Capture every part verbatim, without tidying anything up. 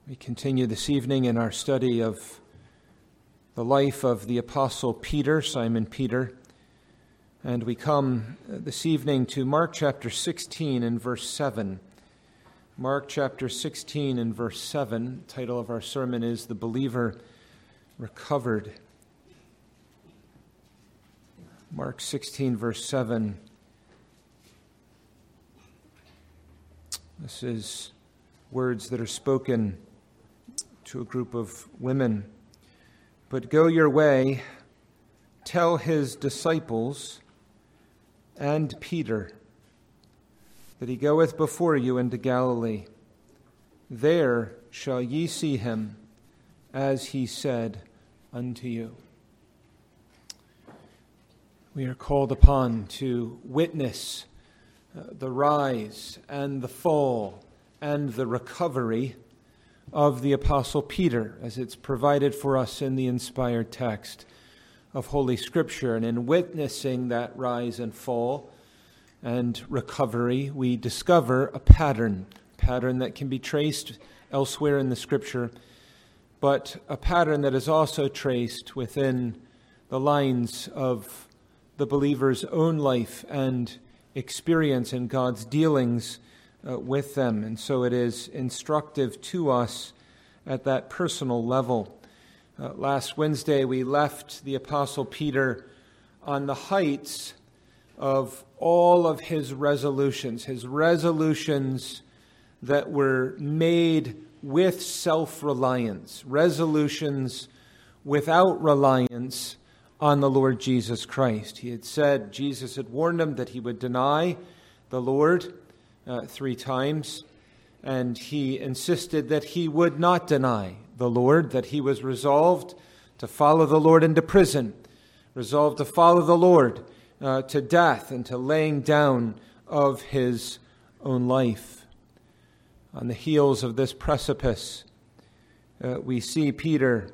We continue this evening in our study of the life of the Apostle Peter, Simon Peter, and we come this evening to Mark chapter sixteen and verse seven. Mark chapter sixteen and verse seven, the title of our sermon is The Believer Recovered. Mark sixteen, verse seven. This is words that are spoken to a group of women. But go your way, tell his disciples and Peter that he goeth before you into Galilee. There shall ye see him, as he said unto you. We are called upon to witness uh, the rise and the fall and the recovery of the Apostle Peter, as it's provided for us in the inspired text of Holy Scripture. And in witnessing that rise and fall and recovery, we discover a pattern, pattern that can be traced elsewhere in the Scripture, but a pattern that is also traced within the lines of the believer's own life and experience in God's dealings uh, with them. And so it is instructive to us at that personal level. Uh, last Wednesday, we left the Apostle Peter on the heights of all of his resolutions, his resolutions that were made with self-reliance, resolutions without reliance on the Lord Jesus Christ. He had said, Jesus had warned him that he would deny the Lord uh, three times, and he insisted that he would not deny the Lord, that he was resolved to follow the Lord into prison, resolved to follow the Lord uh, to death and to laying down of his own life. On the heels of this precipice, uh, we see Peter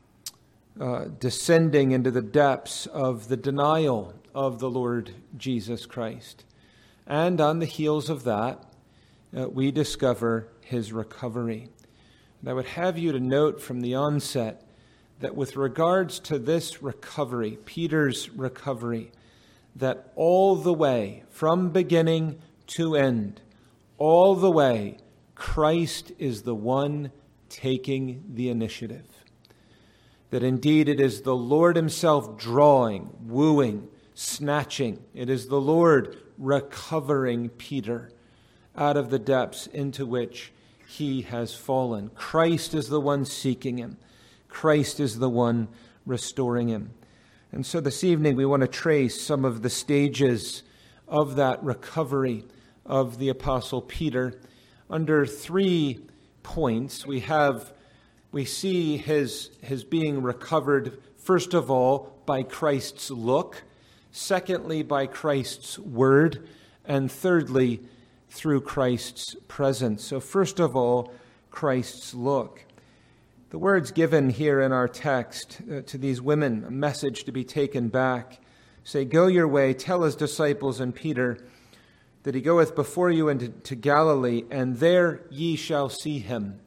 Uh, descending into the depths of the denial of the Lord Jesus Christ. And on the heels of that, uh, we discover his recovery. And I would have you to note from the onset that with regards to this recovery, Peter's recovery, that all the way, from beginning to end, all the way, Christ is the one taking the initiative. That indeed it is the Lord himself drawing, wooing, snatching. It is the Lord recovering Peter out of the depths into which he has fallen. Christ is the one seeking him. Christ is the one restoring him. And so this evening we want to trace some of the stages of that recovery of the Apostle Peter under three points. We have We see his, his being recovered, first of all, by Christ's look, secondly, by Christ's word, and thirdly, through Christ's presence. So first of all, Christ's look. The words given here in our text uh, to these women, a message to be taken back, say, go your way, tell his disciples and Peter that he goeth before you into to Galilee, and there ye shall see him.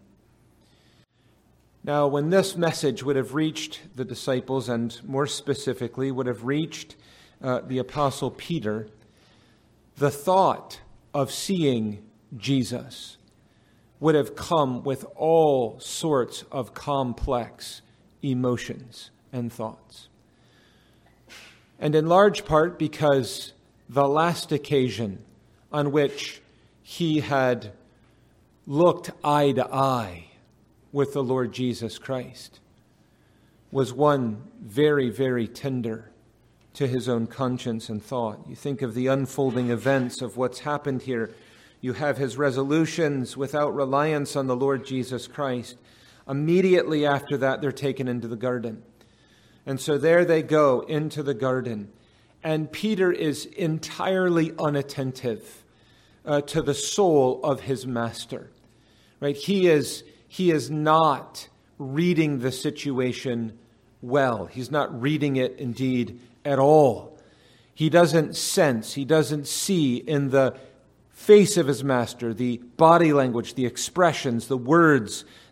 Now, when this message would have reached the disciples, and more specifically would have reached uh, the Apostle Peter, the thought of seeing Jesus would have come with all sorts of complex emotions and thoughts. And in large part because the last occasion on which he had looked eye to eye with the Lord Jesus Christ was one very, very tender to his own conscience and thought. You think of the unfolding events of what's happened here. You have his resolutions without reliance on the Lord Jesus Christ. Immediately after that, they're taken into the garden. And so there they go into the garden. And Peter is entirely unattentive uh, to the soul of his master. Right? He is He is not reading the situation well. He's not reading it, indeed, at all. He doesn't sense, he doesn't see in the face of his master the body language, the expressions, the words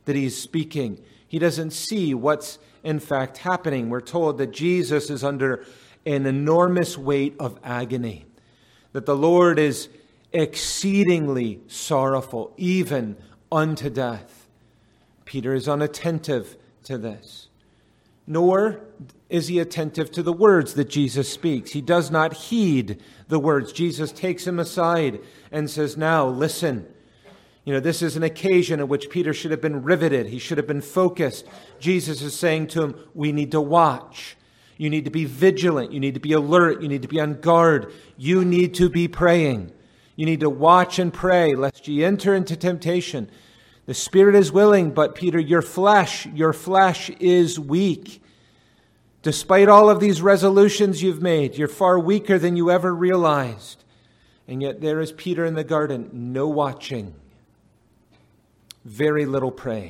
that he's speaking. He doesn't see what's in fact happening. We're told that Jesus is under an enormous weight of agony, that the Lord is exceedingly sorrowful, even unto death. Peter is unattentive to this, nor is he attentive to the words that Jesus speaks. He does not heed the words. Jesus takes him aside and says, now listen. You know, this is an occasion in which Peter should have been riveted. He should have been focused. Jesus is saying to him, we need to watch. You need to be vigilant. You need to be alert. You need to be on guard. You need to be praying. You need to watch and pray lest ye enter into temptation. The spirit is willing, but Peter, your flesh, your flesh is weak. Despite all of these resolutions you've made, you're far weaker than you ever realized. And yet there is Peter in the garden, no watching, very little praying.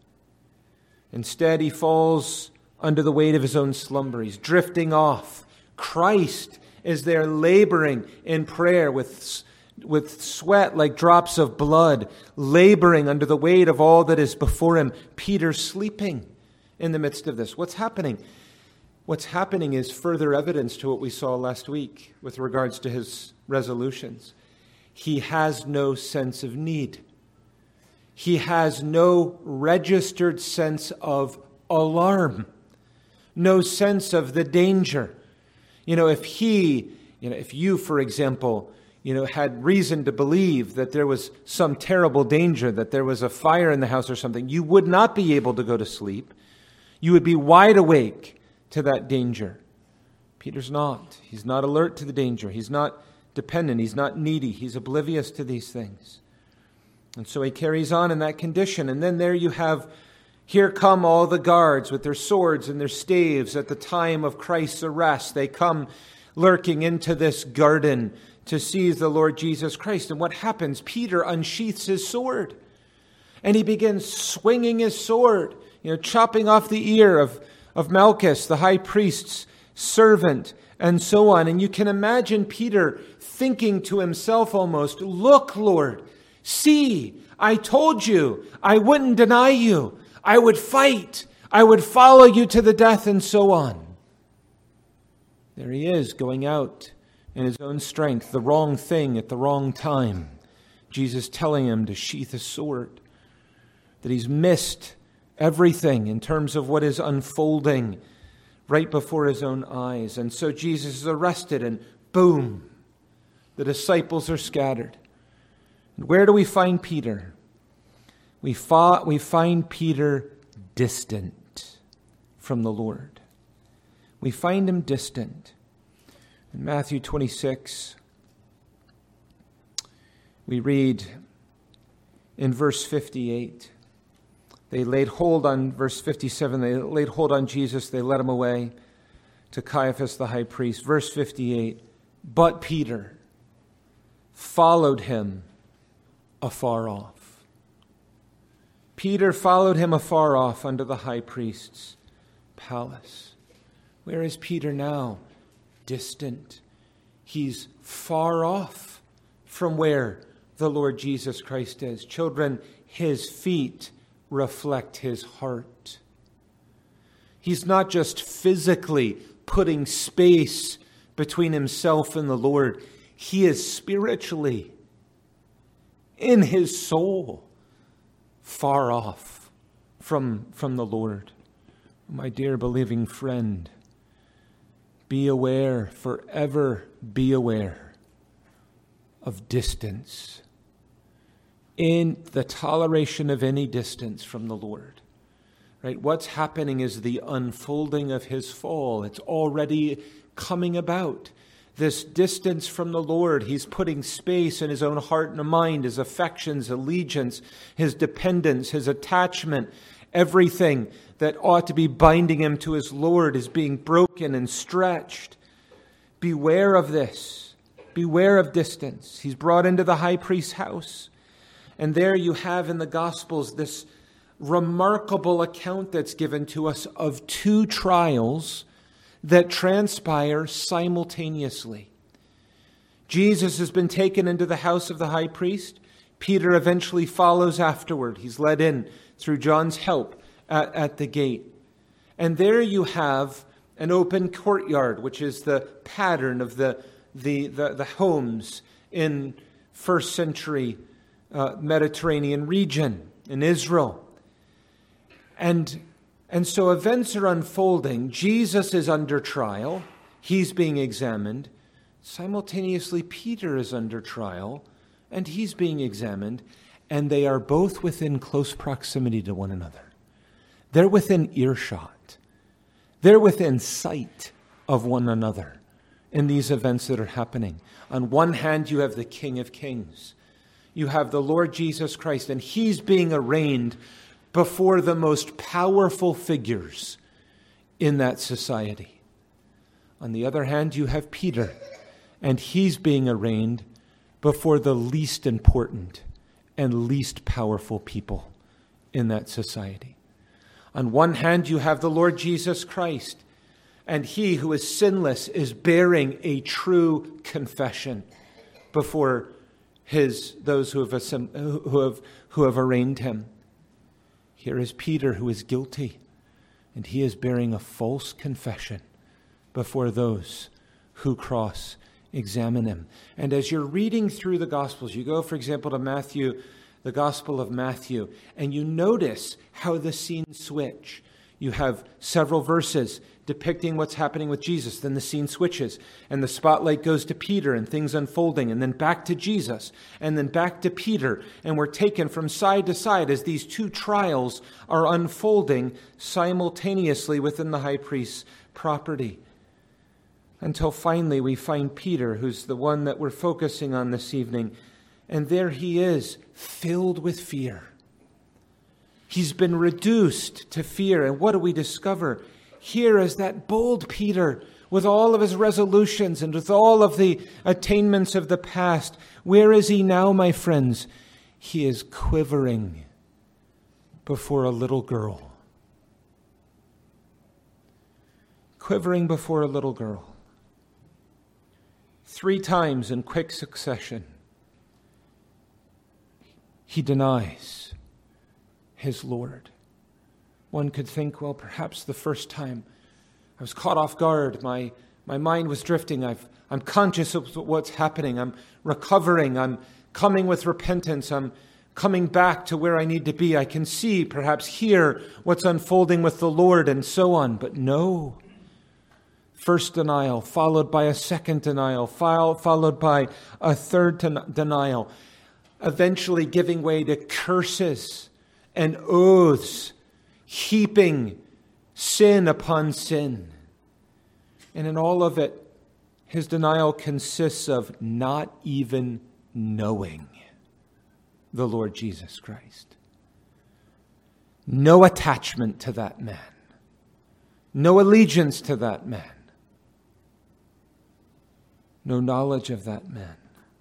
Instead, he falls under the weight of his own slumber. He's drifting off. Christ is there laboring in prayer with, with sweat like drops of blood, laboring under the weight of all that is before him. Peter sleeping in the midst of this. What's happening? What's happening is further evidence to what we saw last week with regards to his resolutions. He has no sense of need. He has no registered sense of alarm, no sense of the danger. You know, if he, you know, if you, for example, you know, had reason to believe that there was some terrible danger, that there was a fire in the house or something, you would not be able to go to sleep. You would be wide awake to that danger. Peter's not. He's not alert to the danger. He's not dependent. He's not needy. He's oblivious to these things. And so he carries on in that condition. And then there you have, here come all the guards with their swords and their staves at the time of Christ's arrest. They come lurking into this garden to seize the Lord Jesus Christ. And what happens? Peter unsheaths his sword. And he begins swinging his sword, you know, chopping off the ear of, of Malchus, the high priest's servant, and so on. And you can imagine Peter thinking to himself almost, look, Lord, see, I told you I wouldn't deny you. I would fight. I would follow you to the death, and so on. There he is, going out in his own strength, the wrong thing at the wrong time. Jesus telling him to sheath his sword, that he's missed everything in terms of what is unfolding right before his own eyes. And so Jesus is arrested, and boom, the disciples are scattered. And where do we find Peter? We, fa- we find Peter distant from the Lord. We find him distant. In Matthew twenty-six, we read in verse fifty-eight, they laid hold on, verse fifty-seven, they laid hold on Jesus, they led him away to Caiaphas the high priest. Verse fifty-eight, but Peter followed him afar off. Peter followed him afar off under the high priest's palace. Where is Peter now? Distant. He's far off from where the Lord Jesus Christ is. Children, his feet reflect his heart. He's not just physically putting space between himself and the Lord. He is spiritually, in his soul, far off from, from the Lord. My dear believing friend, be aware, forever be aware of distance. In the toleration of any distance from the Lord. Right? What's happening is the unfolding of his fall. It's already coming about. This distance from the Lord, he's putting space in his own heart and mind, his affections, allegiance, his dependence, his attachment. Everything that ought to be binding him to his Lord is being broken and stretched. Beware of this. Beware of distance. He's brought into the high priest's house. And there you have in the Gospels this remarkable account that's given to us of two trials that transpire simultaneously. Jesus has been taken into the house of the high priest. Peter eventually follows afterward. He's led in through John's help at, at the gate. And there you have an open courtyard, which is the pattern of the, the, the, the homes in first century uh, Mediterranean region in Israel. And, and so events are unfolding. Jesus is under trial. He's being examined. Simultaneously, Peter is under trial, and he's being examined. And they are both within close proximity to one another. They're within earshot. They're within sight of one another in these events that are happening. On one hand, you have the King of Kings. You have the Lord Jesus Christ, and he's being arraigned before the most powerful figures in that society. On the other hand, you have Peter, and he's being arraigned before the least important and least powerful people in that society. On one hand, you have the Lord Jesus Christ, and he who is sinless is bearing a true confession before his those who have who have who have arraigned him. Here is Peter, who is guilty, and he is bearing a false confession before those who cross-examine him. And as you're reading through the Gospels, you go, for example, to Matthew, the Gospel of Matthew, and you notice how the scenes switch. You have several verses depicting what's happening with Jesus. Then the scene switches, and the spotlight goes to Peter and things unfolding, and then back to Jesus, and then back to Peter. And we're taken from side to side as these two trials are unfolding simultaneously within the high priest's property. Until finally we find Peter, who's the one that we're focusing on this evening. And there he is, filled with fear. He's been reduced to fear. And what do we discover? Here is that bold Peter, with all of his resolutions and with all of the attainments of the past. Where is he now, my friends? He is quivering before a little girl. Quivering before a little girl. Three times in quick succession, he denies his Lord. One could think, well, perhaps the first time I was caught off guard. My, my mind was drifting. I've, I'm conscious of what's happening. I'm recovering. I'm coming with repentance. I'm coming back to where I need to be. I can see, perhaps hear what's unfolding with the Lord and so on. But no. First denial, followed by a second denial, followed by a third denial. Eventually giving way to curses and oaths, heaping sin upon sin. And in all of it, his denial consists of not even knowing the Lord Jesus Christ. No attachment to that man. No allegiance to that man. No knowledge of that man.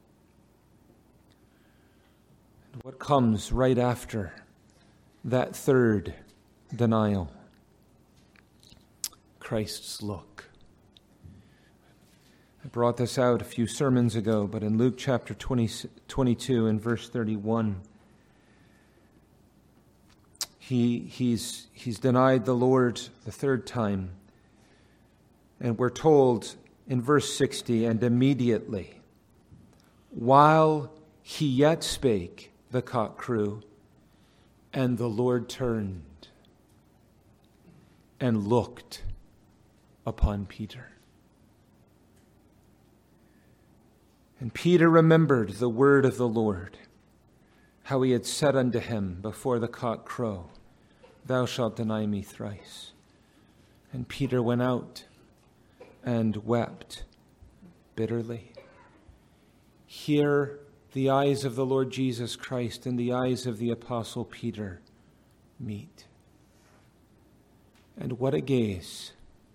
And what comes right after that third denial? Christ's look. I brought this out a few sermons ago, but in Luke chapter twenty, twenty-two and verse thirty-one, he, he's, he's denied the Lord the third time. And we're told in verse sixty, and immediately, while he yet spake, the cock crew, and the Lord turned and looked upon Peter. And Peter remembered the word of the Lord, how he had said unto him before the cock crow, Thou shalt deny me thrice. And Peter went out and wept bitterly. Here, the eyes of the Lord Jesus Christ and the eyes of the Apostle Peter meet. And what a gaze.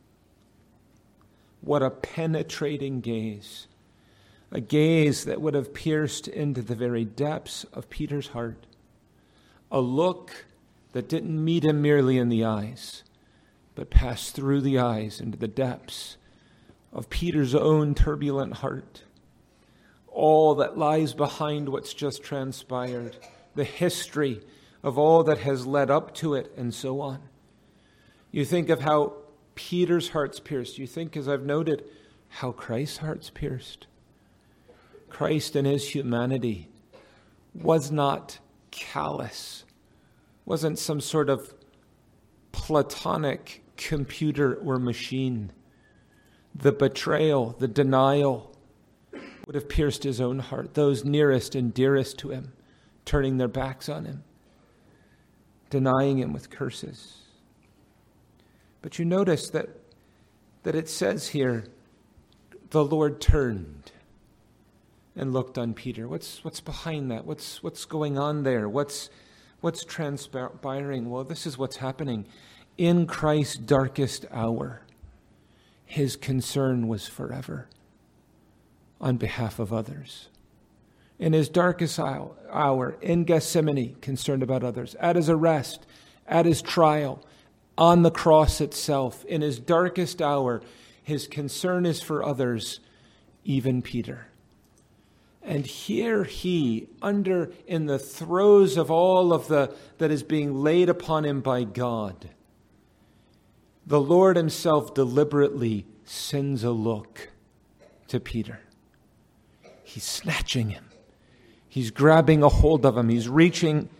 What a penetrating gaze. A gaze that would have pierced into the very depths of Peter's heart. A look that didn't meet him merely in the eyes, but passed through the eyes into the depths of Peter's own turbulent heart. All that lies behind what's just transpired, the history of all that has led up to it, and so on. You think of how Peter's heart's pierced. You think, as I've noted, how Christ's heart's pierced. Christ in his humanity was not callous, wasn't some sort of platonic computer or machine. The betrayal, the denial would have pierced his own heart, those nearest and dearest to him turning their backs on him, denying him with curses. But you notice that, that it says here, the Lord turned and looked on Peter. What's what's behind that? What's what's going on there? What's what's transpiring? Well, this is what's happening. In Christ's darkest hour, his concern was forever on behalf of others. In his darkest hour, in Gethsemane, concerned about others. At his arrest, at his trial, on the cross itself, in his darkest hour, his concern is for others, even Peter. And here he, under, in the throes of all of the, that is being laid upon him by God, the Lord himself deliberately sends a look to Peter. He's snatching him. He's grabbing a hold of him. He's reaching,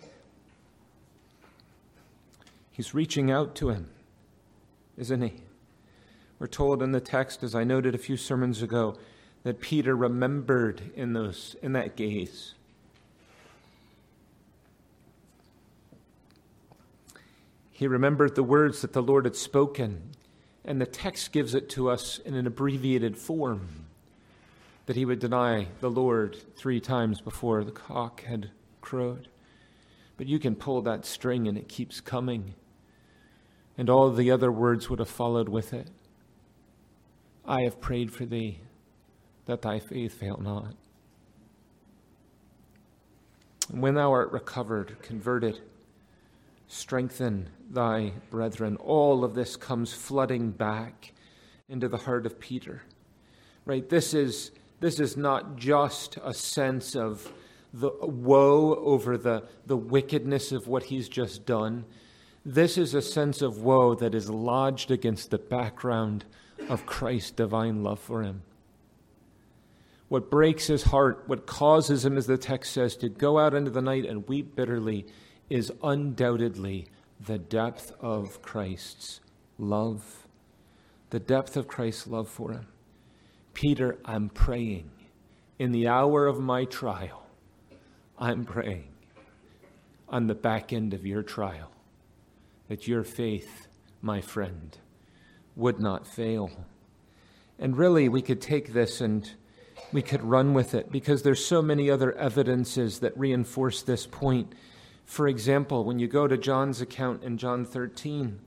he's reaching out to him, isn't he? We're told in the text, as I noted a few sermons ago, that Peter remembered in those in that gaze. He remembered the words that the Lord had spoken, and the text gives it to us in an abbreviated form, that he would deny the Lord three times before the cock had crowed. But you can pull that string and it keeps coming, and all the other words would have followed with it. I have prayed for thee, that thy faith fail not. And when thou art recovered, converted, strengthen thy brethren. All of this comes flooding back into the heart of Peter. Right? This is this is not just a sense of the woe over the, the wickedness of what he's just done. This is a sense of woe that is lodged against the background of Christ's divine love for him. What breaks his heart, what causes him, as the text says, to go out into the night and weep bitterly, is undoubtedly the depth of Christ's love, the depth of Christ's love for him. Peter, I'm praying in the hour of my trial, I'm praying on the back end of your trial that your faith, my friend, would not fail. And really, we could take this and we could run with it, because there's so many other evidences that reinforce this point. For example, when you go to John's account in John thirteen,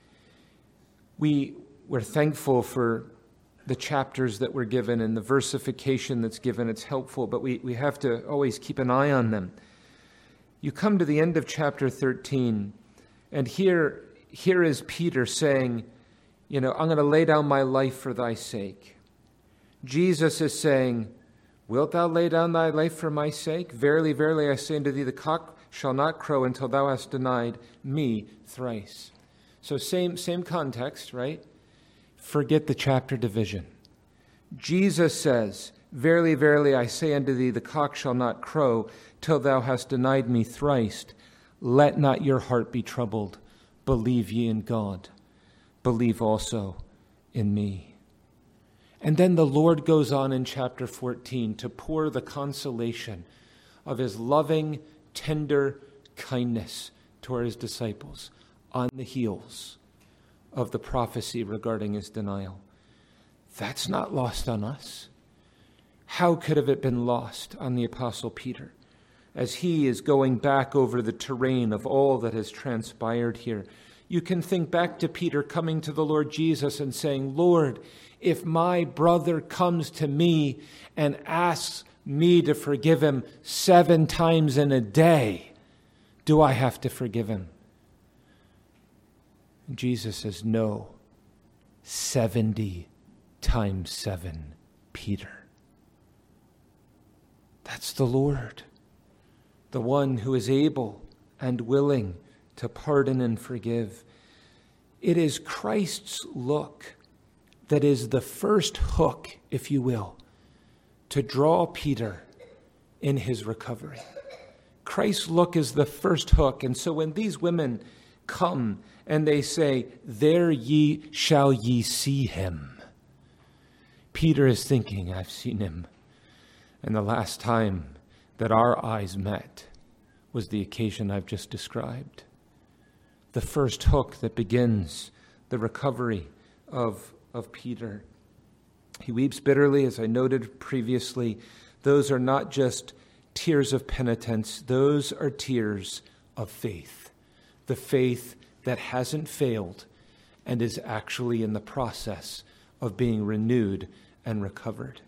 we we're thankful for the chapters that were given and the versification that's given. It's helpful, but we, we have to always keep an eye on them. You come to the end of chapter thirteen, and here, here is Peter saying, you know, I'm going to lay down my life for thy sake. Jesus is saying, wilt thou lay down thy life for my sake? Verily, verily, I say unto thee, the cock shall not crow until thou hast denied me thrice. So same, same context, right? Forget the chapter division. Jesus says, verily, verily, I say unto thee, the cock shall not crow till thou hast denied me thrice. Let not your heart be troubled. Believe ye in God. Believe also in me. And then the Lord goes on in chapter fourteen to pour the consolation of his loving, tender kindness toward his disciples on the heels of the prophecy regarding his denial. That's not lost on us. How could have it been lost on the Apostle Peter as he is going back over the terrain of all that has transpired here? You can think back to Peter coming to the Lord Jesus and saying, Lord, if my brother comes to me and asks me to forgive him seven times in a day, do I have to forgive him? And Jesus says, no, seventy times seven, Peter. That's the Lord, the one who is able and willing to pardon and forgive. It is Christ's look that is the first hook, if you will, to draw Peter in his recovery. Christ's look is the first hook. And so when these women come and they say, "There ye shall ye see him," Peter is thinking, I've seen him. And the last time that our eyes met was the occasion I've just described. The first hook that begins the recovery of, of Peter. He weeps bitterly, as I noted previously. Those are not just tears of penitence. Those are tears of faith. The faith that hasn't failed and is actually in the process of being renewed and recovered.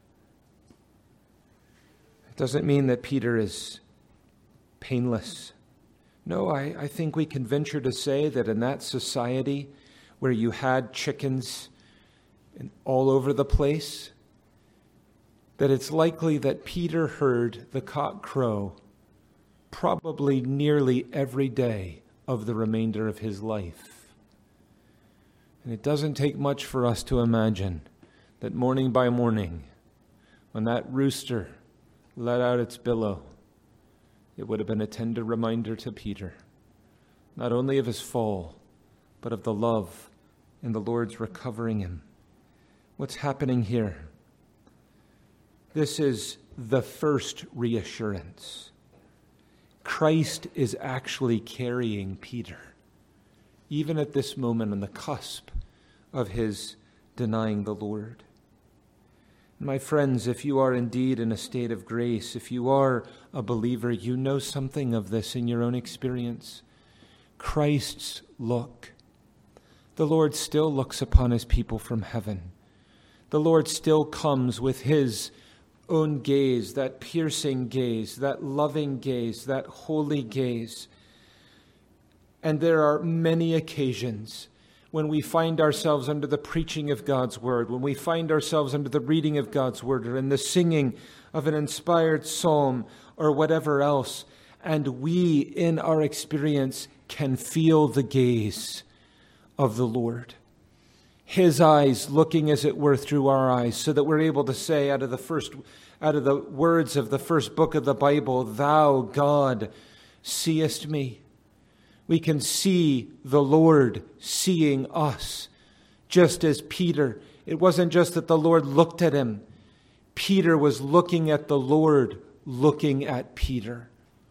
It doesn't mean that Peter is painless. No, I, I think we can venture to say that in that society where you had chickens in, all over the place, that it's likely that Peter heard the cock crow probably nearly every day of the remainder of his life. And it doesn't take much for us to imagine that morning by morning, when that rooster let out its billow, it would have been a tender reminder to Peter, not only of his fall, but of the love in the Lord's recovering him. What's happening here? This is the first reassurance. Christ is actually carrying Peter, even at this moment on the cusp of his denying the Lord. My friends, if you are indeed in a state of grace, if you are a believer, you know something of this in your own experience. Christ's look. The Lord still looks upon his people from heaven. The Lord still comes with his own gaze, that piercing gaze, that loving gaze, that holy gaze. And there are many occasions when we find ourselves under the preaching of God's word, when we find ourselves under the reading of God's word, or in the singing of an inspired psalm, or whatever else, and we, in our experience, can feel the gaze of the Lord. His eyes looking, as it were, through our eyes, so that we're able to say out of the first, out of the words of the first book of the Bible, "Thou, God, seest me." We can see the Lord seeing us, just as Peter. It wasn't just that the Lord looked at him. Peter was looking at the Lord, looking at Peter.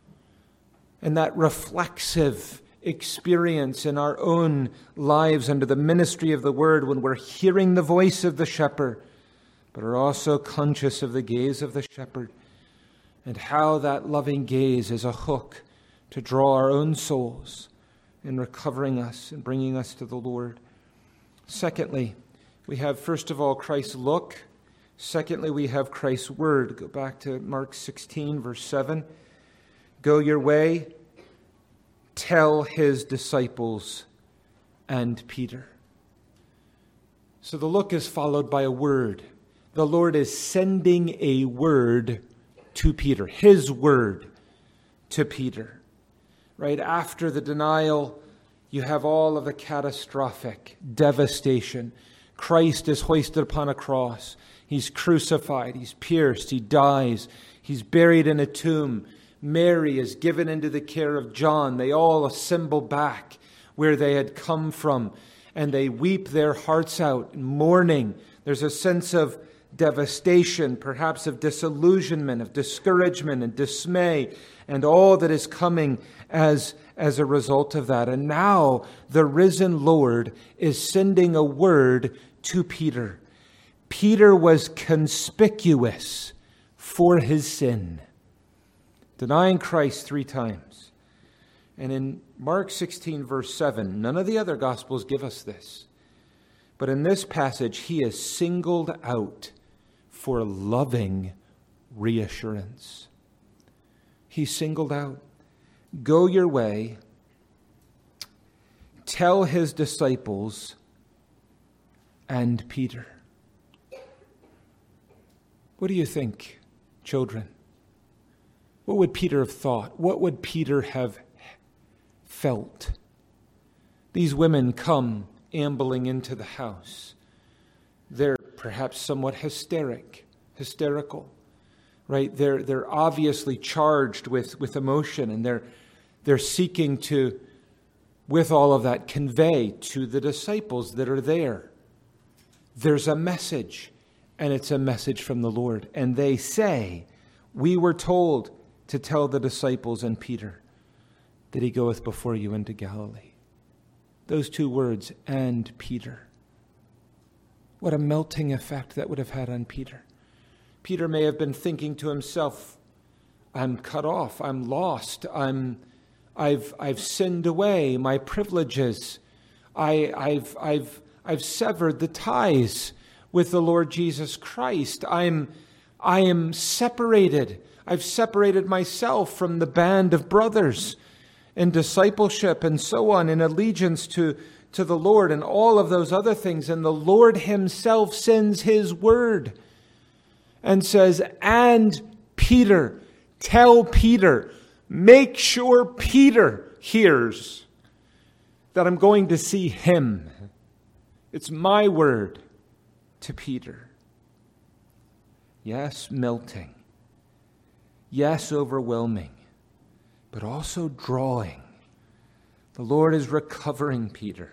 And that reflexive experience in our own lives under the ministry of the word, when we're hearing the voice of the shepherd, but are also conscious of the gaze of the shepherd, and how that loving gaze is a hook to draw our own souls in recovering us and bringing us to the Lord. Secondly, we have, first of all, Christ's look. Secondly, we have Christ's word. Go back to Mark sixteen, verse seven. Go your way, tell his disciples and Peter. So the look is followed by a word. The Lord is sending a word to Peter, his word to Peter. Right after the denial, you have all of the catastrophic devastation. Christ is hoisted upon a cross. He's crucified. He's pierced. He dies. He's buried in a tomb. Mary is given into the care of John. They all assemble back where they had come from, and they weep their hearts out in mourning. There's a sense of devastation, perhaps of disillusionment, of discouragement and dismay, and all that is coming as, as a result of that. And now the risen Lord is sending a word to Peter. Peter was conspicuous for his sin, denying Christ three times. And in Mark sixteen, verse seven, none of the other Gospels give us this. But in this passage, he is singled out for loving reassurance. He's singled out. Go your way, tell his disciples and Peter. What do you think, children? What would Peter have thought? What would Peter have felt. These women come ambling into the house. They're perhaps somewhat hysteric, hysterical, right? They're they're obviously charged with, with emotion, and they're they're seeking to, with all of that, convey to the disciples that are there. There's a message, and it's a message from the Lord. And they say, we were told to tell the disciples and Peter that he goeth before you into Galilee. Those two words, and Peter. What a melting effect that would have had on Peter. Peter may have been thinking to himself, I'm cut off, I'm lost, I'm, I've, I've sinned away my privileges. I, I've, I've, I've severed the ties with the Lord Jesus Christ. I'm, I am separated. I've separated myself from the band of brothers in discipleship and so on, in allegiance to, to the Lord and all of those other things. And the Lord himself sends his word and says, and Peter, tell Peter, make sure Peter hears that I'm going to see him. It's my word to Peter. Yes, melting. Yes, overwhelming. But also drawing. The Lord is recovering Peter.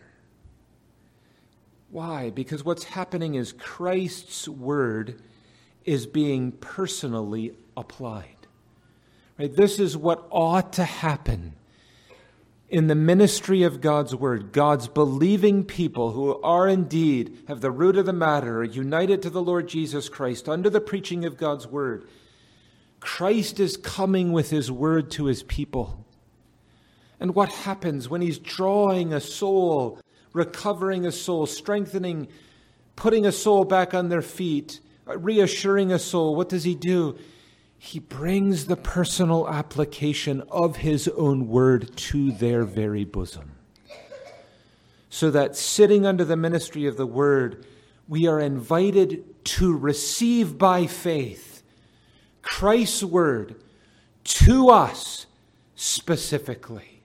Why? Because what's happening is Christ's word is being personally applied. Right? This is what ought to happen in the ministry of God's word. God's believing people who are indeed, have the root of the matter, are united to the Lord Jesus Christ under the preaching of God's word. Christ is coming with his word to his people. And what happens when he's drawing a soul, recovering a soul, strengthening, putting a soul back on their feet, reassuring a soul? What does he do? He brings the personal application of his own word to their very bosom. So that sitting under the ministry of the word, we are invited to receive by faith Christ's word to us specifically.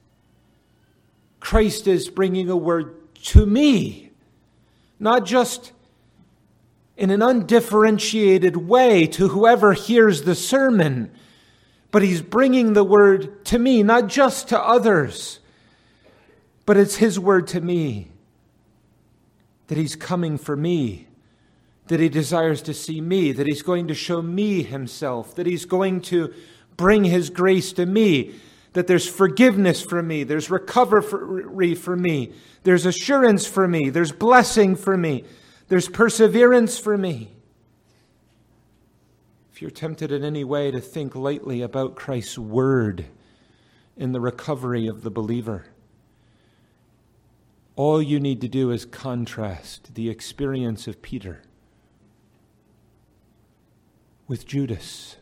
Christ is bringing a word to me, not just in an undifferentiated way to whoever hears the sermon, but he's bringing the word to me, not just to others, but it's his word to me, that he's coming for me, that he desires to see me, that he's going to show me himself, that he's going to bring his grace to me, that there's forgiveness for me, there's recovery for me, there's assurance for me, there's blessing for me, there's perseverance for me. If you're tempted in any way to think lightly about Christ's word in the recovery of the believer, all you need to do is contrast the experience of Peter with Judas.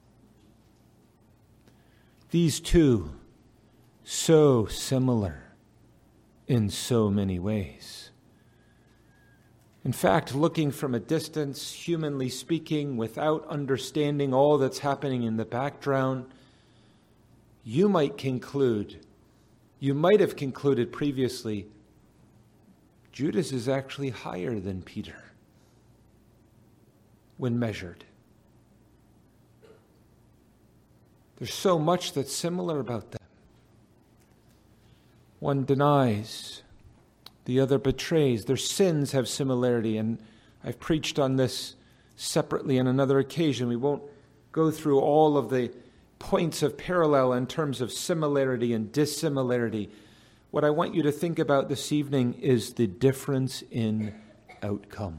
These two, so similar in so many ways. In fact, looking from a distance, humanly speaking, without understanding all that's happening in the background, you might conclude, you might have concluded previously, Judas is actually higher than Peter when measured. There's so much that's similar about them. One denies, the other betrays. Their sins have similarity, and I've preached on this separately on another occasion. We won't go through all of the points of parallel in terms of similarity and dissimilarity. What I want you to think about this evening is the difference in outcome.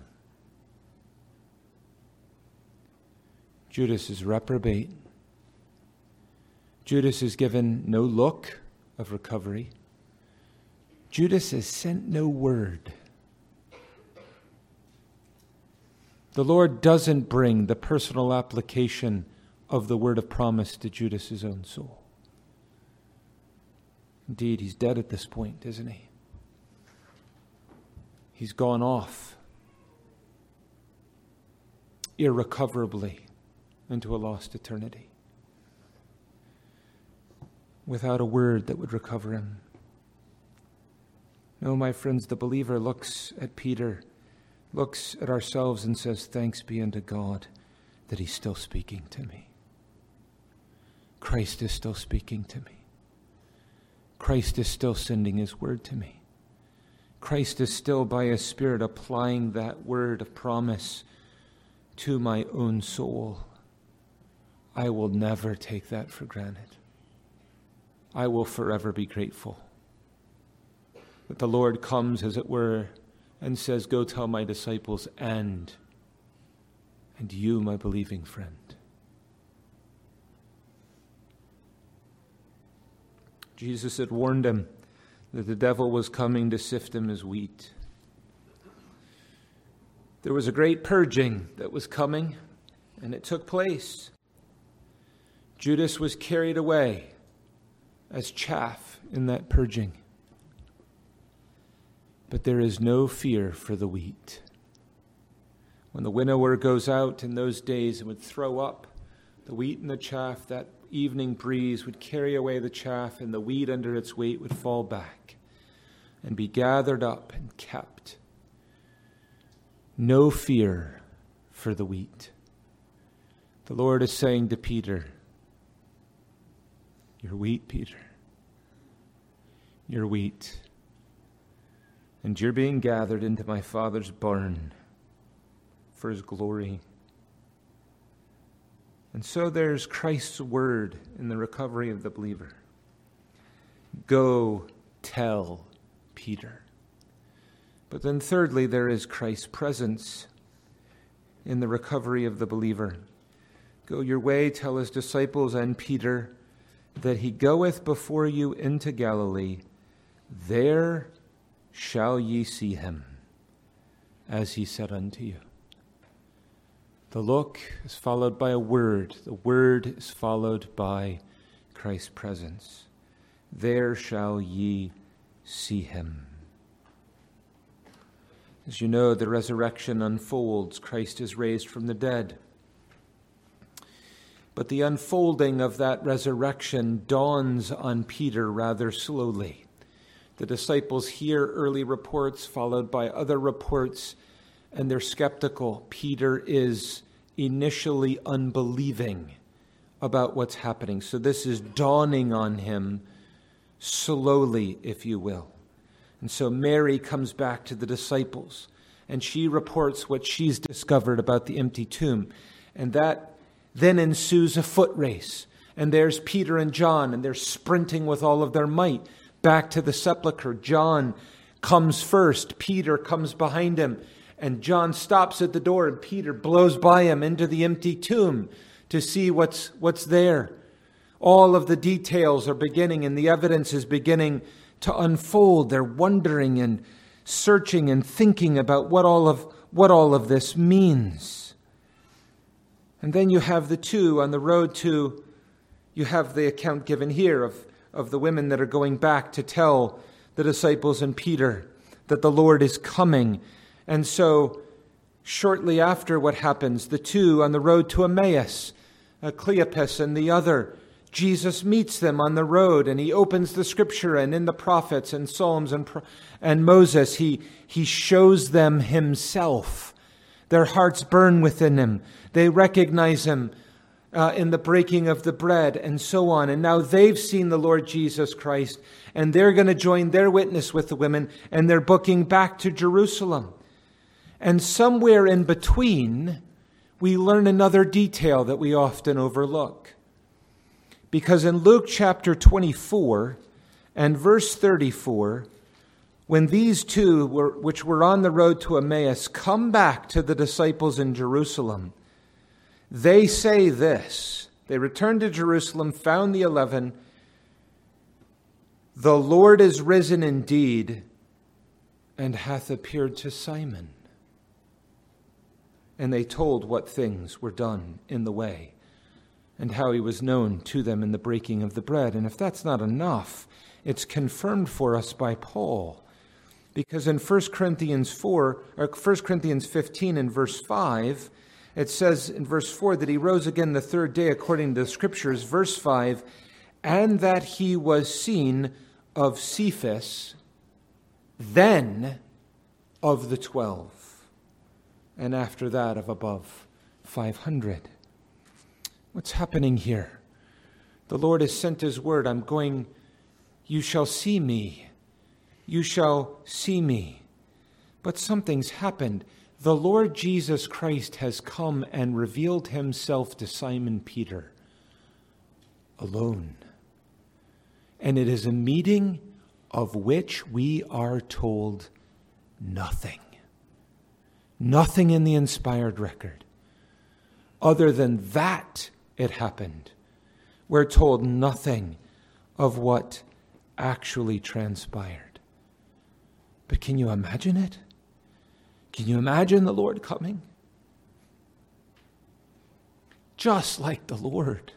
Judas is reprobate. Judas is given no look of recovery. Judas is sent no word. The Lord doesn't bring the personal application of the word of promise to Judas's own soul. Indeed, he's dead at this point, isn't he? He's gone off irrecoverably into a lost eternity. without a word that would recover him. No, my friends, the believer looks at Peter, looks at ourselves and says, thanks be unto God that he's still speaking to me. Christ is still speaking to me. Christ is still sending his word to me. Christ is still by his Spirit applying that word of promise to my own soul. I will never take that for granted. I will forever be grateful that the Lord comes, as it were, and says, go tell my disciples and, and you, my believing friend. Jesus had warned him that the devil was coming to sift him as wheat. There was a great purging that was coming, and it took place. Judas was carried away as chaff in that purging. But there is no fear for the wheat. When the winnower goes out in those days and would throw up the wheat and the chaff, that evening breeze would carry away the chaff, and the wheat under its weight would fall back and be gathered up and kept. No fear for the wheat. The Lord is saying to Peter, you're wheat, Peter. You're wheat. And you're being gathered into my Father's barn for his glory. And so there's Christ's word in the recovery of the believer. Go tell Peter. But then thirdly, there is Christ's presence in the recovery of the believer. Go your way, tell his disciples and Peter, that he goeth before you into Galilee. There shall ye see him, as he said unto you. The look is followed by a word. The word is followed by Christ's presence. There shall ye see him. As you know, the resurrection unfolds. Christ is raised from the dead. But the unfolding of that resurrection dawns on Peter rather slowly. The disciples hear early reports followed by other reports, and they're skeptical. Peter is initially unbelieving about what's happening. So this is dawning on him slowly, if you will. And so Mary comes back to the disciples, and she reports what she's discovered about the empty tomb. And that then ensues a foot race. And there's Peter and John, and they're sprinting with all of their might back to the sepulchre. John comes first. Peter comes behind him. And John stops at the door, and Peter blows by him into the empty tomb to see what's, what's there. All of the details are beginning, and the evidence is beginning to unfold. They're wondering and searching and thinking about what all of, what all of this means. And then you have the two on the road to, you have the account given here of, of the women that are going back to tell the disciples and Peter that the Lord is coming. And so shortly after what happens, the two on the road to Emmaus, uh, Cleopas and the other, Jesus meets them on the road, and he opens the scripture, and in the prophets and Psalms and, and Moses, he, he shows them himself. Their hearts burn within him. They recognize him uh, in the breaking of the bread and so on. And now they've seen the Lord Jesus Christ, and they're going to join their witness with the women, and they're booking back to Jerusalem. And somewhere in between, we learn another detail that we often overlook. Because in Luke chapter twenty-four and verse thirty-four, when these two, were, which were on the road to Emmaus, come back to the disciples in Jerusalem, they say this. They returned to Jerusalem, found the eleven. The Lord is risen indeed, and hath appeared to Simon. And they told what things were done in the way, and how he was known to them in the breaking of the bread. And if that's not enough, it's confirmed for us by Paul. Because in First Corinthians four, or First Corinthians fifteen and verse five, it says in verse four that he rose again the third day according to the Scriptures. Verse five, and that he was seen of Cephas, then of the twelve, and after that of above five hundred. What's happening here? The Lord has sent his word. I'm going, you shall see me. You shall see me. But something's happened. The Lord Jesus Christ has come and revealed himself to Simon Peter alone. And it is a meeting of which we are told nothing. Nothing in the inspired record. Other than that it happened. We're told nothing of what actually transpired. But can you imagine it? Can you imagine the Lord coming? Just like the Lord.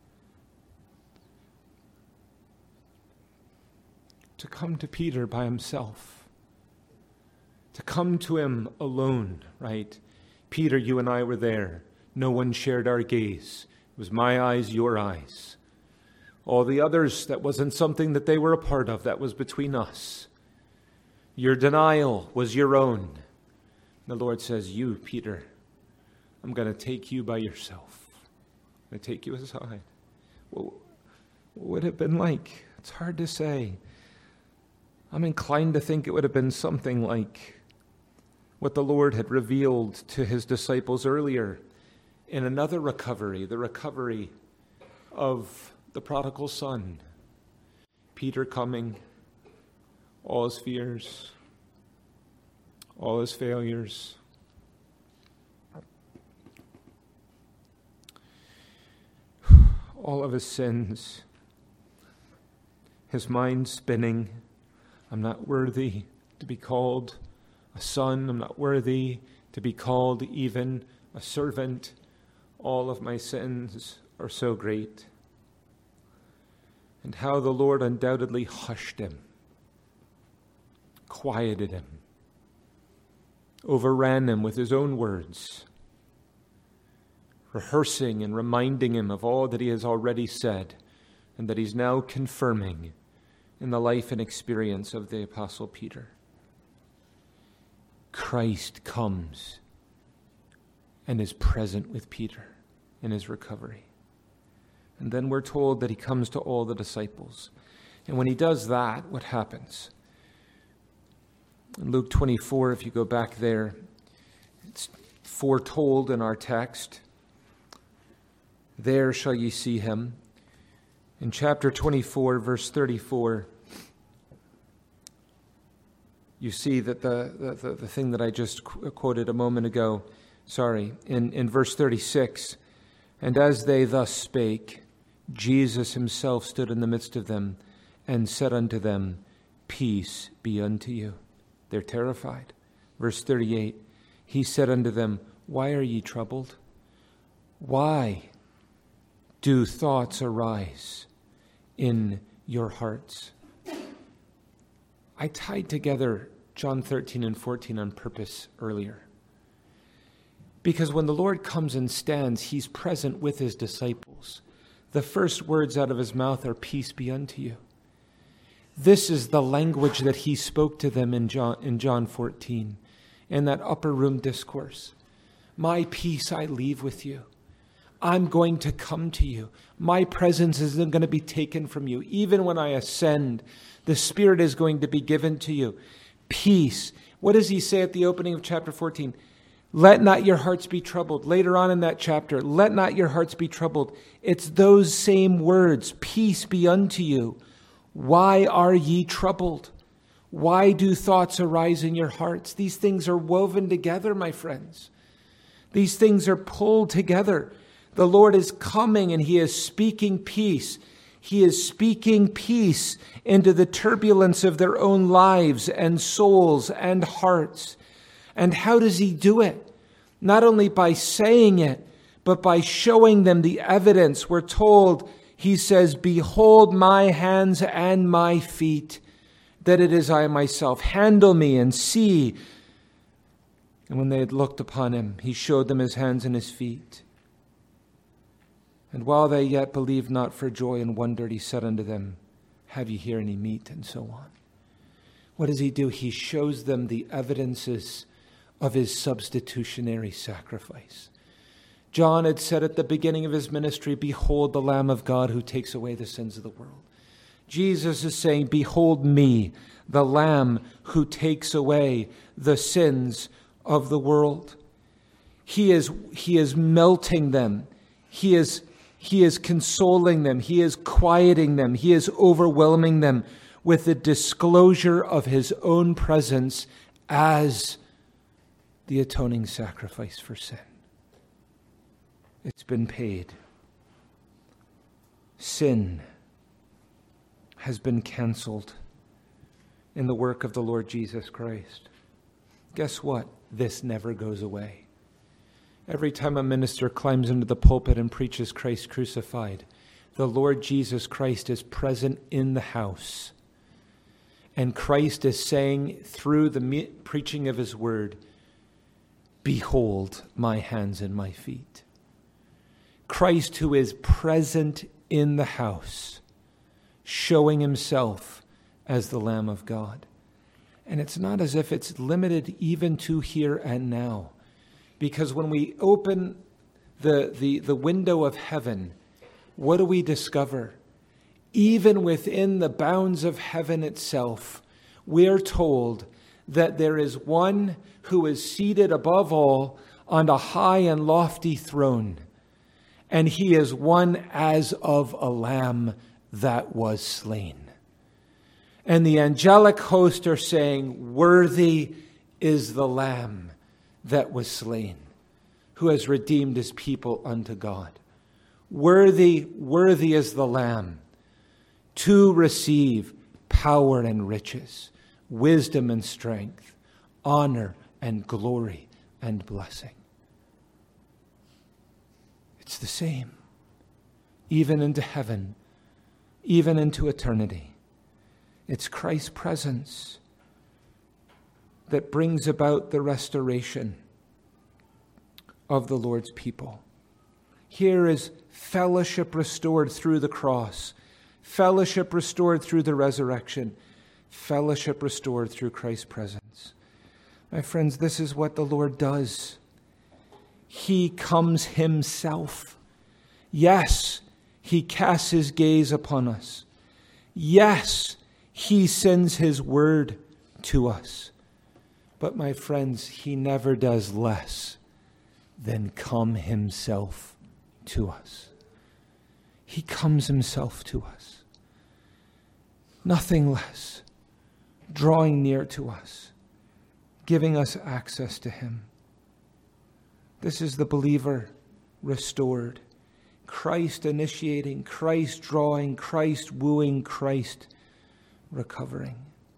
To come to Peter by himself. To come to him alone, right? Peter, you and I were there. No one shared our gaze. It was my eyes, your eyes. All the others, that wasn't something that they were a part of. That was between us. Your denial was your own. The Lord says, you, Peter, I'm going to take you by yourself. I'm going to take you aside. Well, what would it have been like? It's hard to say. I'm inclined to think it would have been something like what the Lord had revealed to his disciples earlier in another recovery, the recovery of the prodigal son. Peter coming, all his fears, all his failures. All of his sins. His mind spinning. I'm not worthy to be called a son. I'm not worthy to be called even a servant. All of my sins are so great. And how the Lord undoubtedly hushed him, quieted him, overran him with his own words, rehearsing and reminding him of all that he has already said and that he's now confirming in the life and experience of the Apostle Peter. Christ comes and is present with Peter in his recovery. And then we're told that he comes to all the disciples. And when he does that, what happens? In Luke twenty-four, if you go back there, it's foretold in our text. There shall ye see him. In chapter twenty-four, verse thirty-four, you see that the, the, the thing that I just qu- quoted a moment ago, sorry, in, in verse thirty-six, and as they thus spake, Jesus himself stood in the midst of them and said unto them, peace be unto you. They're terrified. Verse thirty-eight, he said unto them, why are ye troubled? Why do thoughts arise in your hearts? I tied together John thirteen and fourteen on purpose earlier. Because when the Lord comes and stands, he's present with his disciples. The first words out of his mouth are, peace be unto you. This is the language that he spoke to them in John, in John fourteen, in that upper room discourse. My peace I leave with you. I'm going to come to you. My presence isn't going to be taken from you. Even when I ascend, the Spirit is going to be given to you. Peace. What does he say at the opening of chapter fourteen? Let not your hearts be troubled. Later on in that chapter, let not your hearts be troubled. It's those same words, peace be unto you. Why are ye troubled? Why do thoughts arise in your hearts? These things are woven together, my friends. These things are pulled together. The Lord is coming and he is speaking peace. He is speaking peace into the turbulence of their own lives and souls and hearts. And how does he do it? Not only by saying it, but by showing them the evidence. We're told, he says, behold my hands and my feet, that it is I myself. Handle me and see. And when they had looked upon him, he showed them his hands and his feet. And while they yet believed not, for joy and wondered, he said unto them, have ye here any meat? And so on. What does he do? He shows them the evidences of his substitutionary sacrifice. John had said at the beginning of his ministry, behold the Lamb of God who takes away the sins of the world. Jesus is saying, behold me, the Lamb who takes away the sins of the world. He is, he is melting them. He is, he is consoling them. He is quieting them. He is overwhelming them with the disclosure of his own presence as the atoning sacrifice for sin. It's been paid. Sin has been canceled in the work of the Lord Jesus Christ. Guess what? This never goes away. Every time a minister climbs into the pulpit and preaches Christ crucified, the Lord Jesus Christ is present in the house. And Christ is saying through the me- preaching of his word, behold my hands and my feet. Christ, who is present in the house, showing himself as the Lamb of God. And it's not as if it's limited even to here and now. Because when we open the, the, the window of heaven, what do we discover? Even within the bounds of heaven itself, we are told that there is one who is seated above all on a high and lofty throne. And he is one as of a lamb that was slain. And the angelic host are saying, worthy is the lamb that was slain, who has redeemed his people unto God. Worthy, worthy is the lamb to receive power and riches, wisdom and strength, honor and glory and blessing. It's the same, even into heaven, even into eternity. It's Christ's presence that brings about the restoration of the Lord's people. Here is fellowship restored through the cross, fellowship restored through the resurrection, fellowship restored through Christ's presence. My friends, this is what the Lord does. He comes himself. Yes, he casts his gaze upon us. Yes, he sends his word to us. But my friends, he never does less than come himself to us. He comes himself to us. Nothing less. Drawing near to us. Giving us access to him. This is the believer restored. Christ initiating, Christ drawing, Christ wooing, Christ recovering.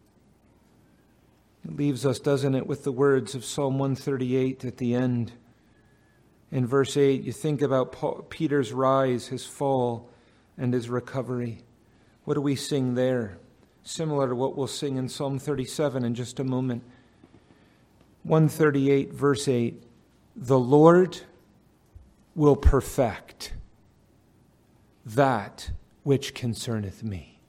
It leaves us, doesn't it, with the words of Psalm one thirty-eight at the end. In verse eight, you think about Paul, Peter's rise, his fall, and his recovery. What do we sing there? Similar to what we'll sing in Psalm thirty-seven in just a moment. one thirty-eight, verse eight. The Lord will perfect that which concerneth me.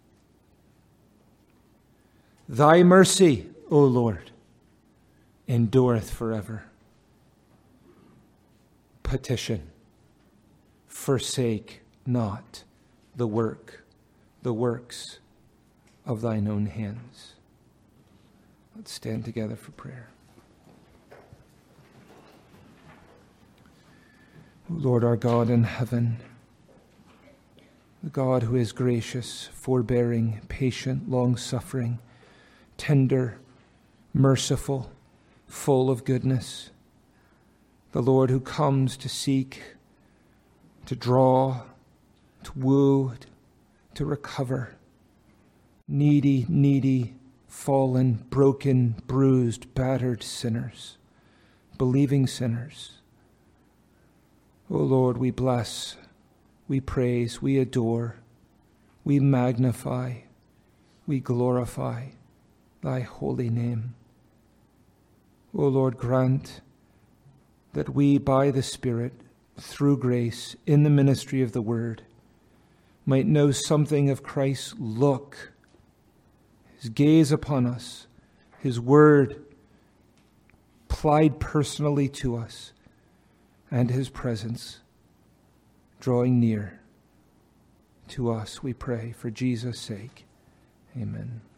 Thy mercy, O Lord, endureth forever. Petition, forsake not the work, the works of thine own hands. Let's stand together for prayer. Lord our God in heaven, the God who is gracious, forbearing, patient, long-suffering, tender, merciful, full of goodness, the Lord who comes to seek, to draw, to woo, to recover, needy, needy, fallen, broken, bruised, battered sinners, believing sinners. O Lord, we bless, we praise, we adore, we magnify, we glorify thy holy name. O Lord, grant that we by the Spirit, through grace, in the ministry of the Word, might know something of Christ's look, his gaze upon us, his Word applied personally to us, and his presence drawing near to us, we pray, for Jesus' sake. Amen.